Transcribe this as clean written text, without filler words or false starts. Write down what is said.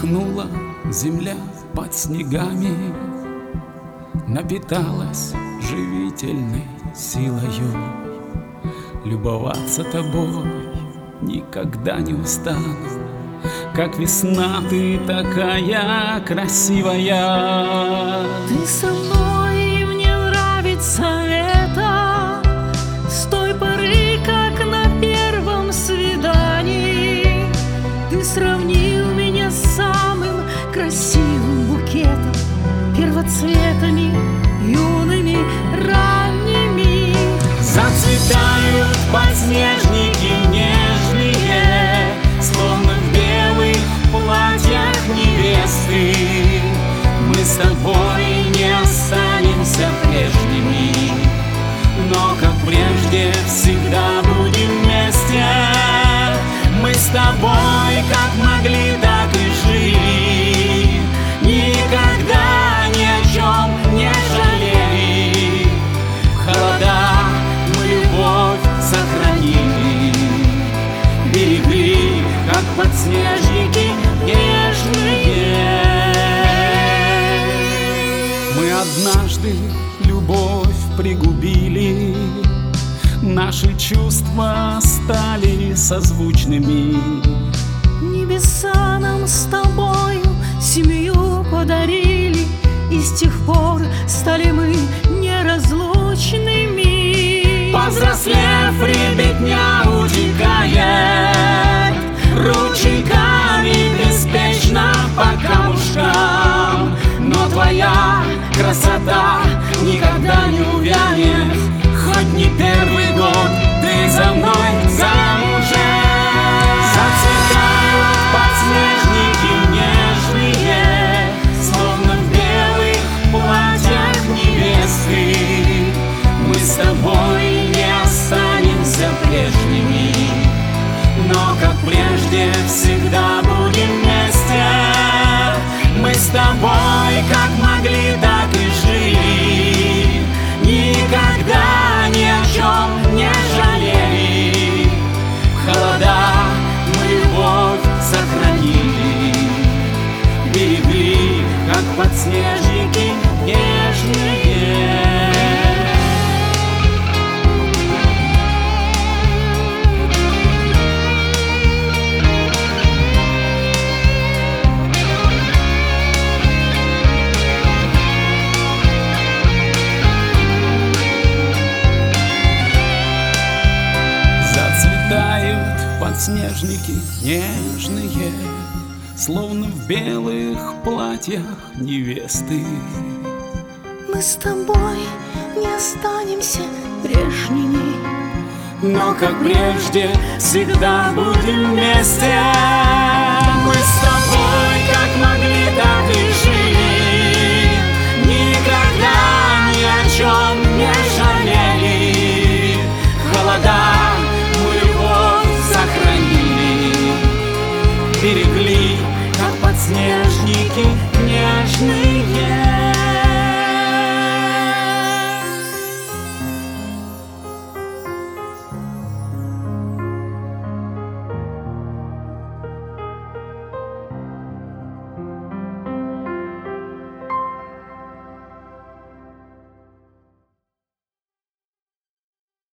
Отдохнула земля под снегами, напиталась живительной силою. Любоваться тобой никогда не устану, как весна ты такая красивая. Ты со мной, и мне нравится это, с той поры, как на первом свидании. Ты сравнил меня с самым красивым букетом, первоцветами юными ранними. Зацветают подснежники нежные, словно в белых платьях невесты. Мы с тобой не останемся прежними, но как прежде всегда будем вместе. Мы с тобой как могли, так и жили, никогда ни о чем не жалели. В холода мы любовь сохранили, берегли, как подснежники нежные. Мы однажды любовь пригубили, наши чувства стали созвучными. Небеса нам с тобою семью подарили, и с тех пор стали мы неразлучными. Повзрослев, ребятня утекает ручейками беспечно по камушкам, но твоя красота никогда не увянет. Хоть не первый год ты за мной замужем. Зацветают подснежники нежные, словно в белых платьях невесты. Мы с тобой не останемся прежними, но как прежде всегда будем вместе. Мы с тобой как могли, так и жили, никогда ни о чем не жалели. В холода мы любовь сохранили, берегли, как подснежники нежные. Подснежники нежные, словно в белых платьях невесты. Мы с тобой не останемся прежними, но как прежде всегда будем вместе. Мы с тобой